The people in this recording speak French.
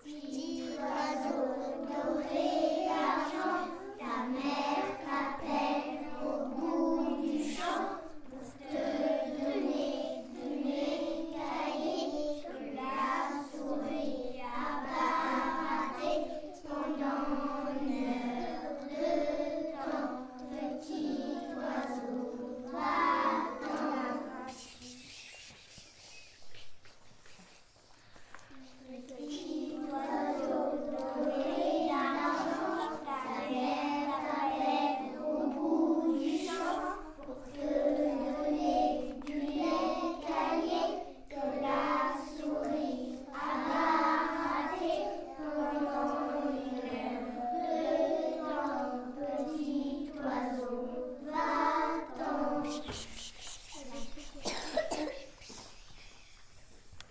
Petit oiseau doré argent, ta mère t'appelle au bout du champ pour te donner de cahiers que la souris a baraté pendant une heure de temps. Petit oiseau, va-t'en.